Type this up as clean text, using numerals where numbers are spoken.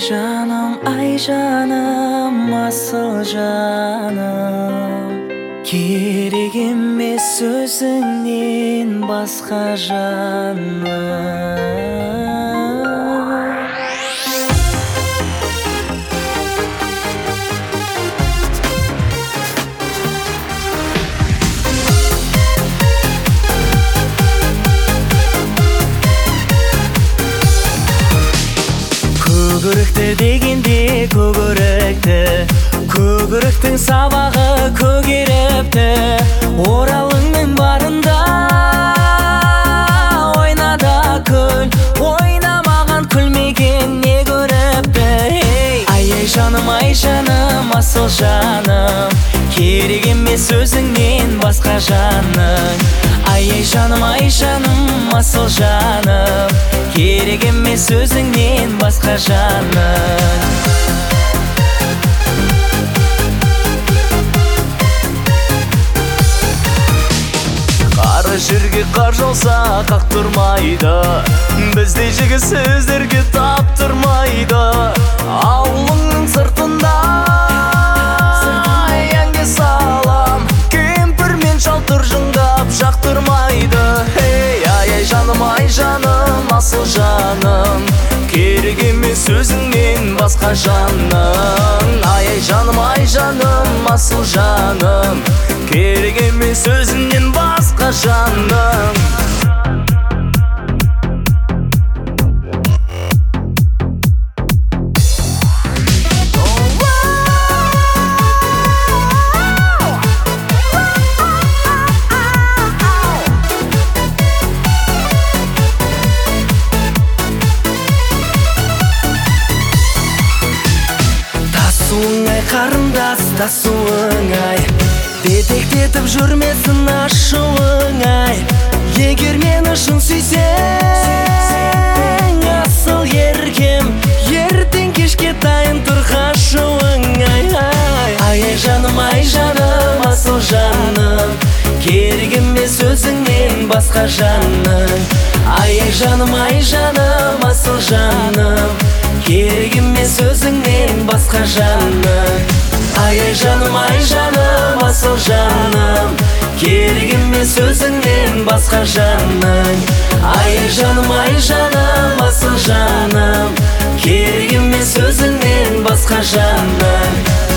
ай жаным, асыл жаным. Керек емес сөзіңнен басқа жаным. Көкіректі дегенде көгеректі, көгеректің сабағы көгеріпті. Оралыңның барында ойнада күл, ойнамаған күлмеген не көріпті. Ай жаным, асыл жаным, керек емес өзіңнен басқа жаның. Ай жаным, асыл жаным, керек емес өзіңнен басқа жаның. Қара жерге қар жауса қақтырмайды, біздей жігіт сөздерге таптырмайды. Ауылыңның сыртында әнге салам, кемпір мен шал тұржыңдап жақтырмайды. Ай жаным, асыл жаным, керек емес өзіңнен басқа жаның. Ай жаным, асыл жаным, керек емес өзіңнен басқа жаның. Тасуыңай қарындас, тасуыңай, детектетіп жүрмесін ашуыңай. Егер мені шын сүйсең, асыл еркем, ертең кешке дайын тұр қашуыңай. Ай жаным, асыл жаным, керек емес өзіңнен басқа жаның. Ай жаным, асыл жаным, керек емес өзіңнен басқа жаның. Ай жаным, асыл жаным, керек емес өзіңнен басқа жаның. Ай жаным, асыл жаным, керек емес өзіңнен басқа жаның.